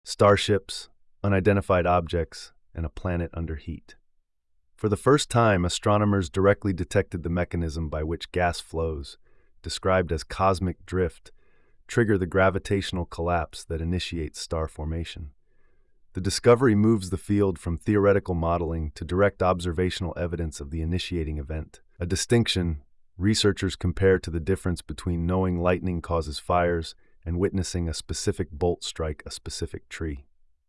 starships, unidentified objects, and a planet under heat. For the first time, astronomers directly detected the mechanism by which gas flows, described as cosmic drift, trigger the gravitational collapse that initiates star formation. The discovery moves the field from theoretical modeling to direct observational evidence of the initiating event, a distinction researchers compare to the difference between knowing lightning causes fires and witnessing a specific bolt strike a specific tree.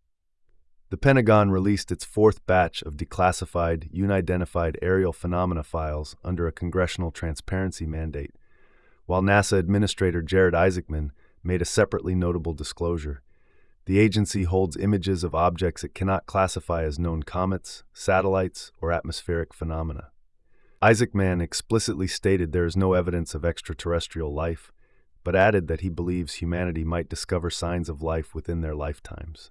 The Pentagon released its fourth batch of declassified, unidentified aerial phenomena files under a congressional transparency mandate, while NASA Administrator Jared Isaacman made a separately notable disclosure. The agency holds images of objects it cannot classify as known comets, satellites, or atmospheric phenomena. Isaacman explicitly stated there is no evidence of extraterrestrial life, but added that he believes humanity might discover signs of life within their lifetimes.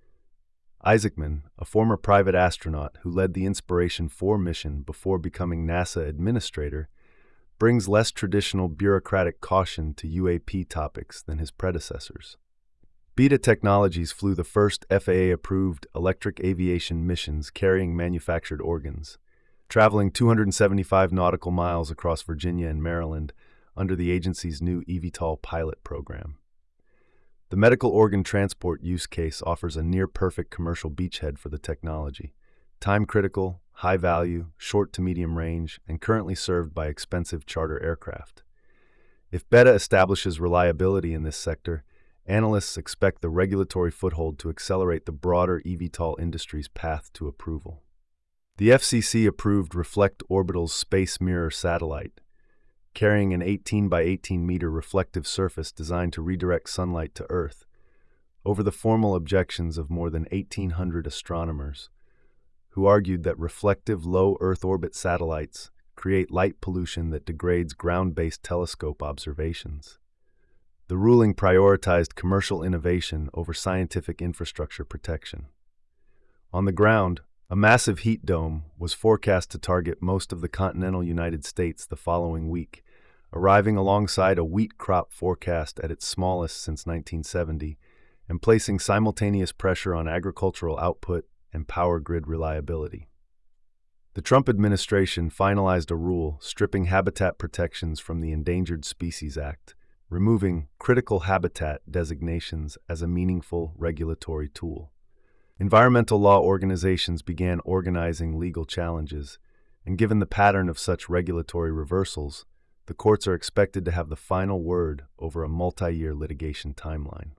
Isaacman, a former private astronaut who led the Inspiration 4 mission before becoming NASA administrator, brings less traditional bureaucratic caution to UAP topics than his predecessors. Beta Technologies flew the first FAA-approved electric aviation missions carrying manufactured organs, traveling 275 nautical miles across Virginia and Maryland under the agency's new eVTOL pilot program. The medical organ transport use case offers a near-perfect commercial beachhead for the technology, time-critical, high-value, short to medium range, and currently served by expensive charter aircraft. If Beta establishes reliability in this sector, analysts expect the regulatory foothold to accelerate the broader eVTOL industry's path to approval. The FCC approved Reflect Orbital's Space Mirror satellite, carrying an 18 by 18 meter reflective surface designed to redirect sunlight to Earth, over the formal objections of more than 1,800 astronomers, who argued that reflective low Earth orbit satellites create light pollution that degrades ground-based telescope observations. The ruling prioritized commercial innovation over scientific infrastructure protection. On the ground, a massive heat dome was forecast to target most of the continental United States the following week, arriving alongside a wheat crop forecast at its smallest since 1970 and placing simultaneous pressure on agricultural output and power grid reliability. The Trump administration finalized a rule stripping habitat protections from the Endangered Species Act, removing critical habitat designations as a meaningful regulatory tool. Environmental law organizations began organizing legal challenges, and given the pattern of such regulatory reversals, the courts are expected to have the final word over a multi-year litigation timeline.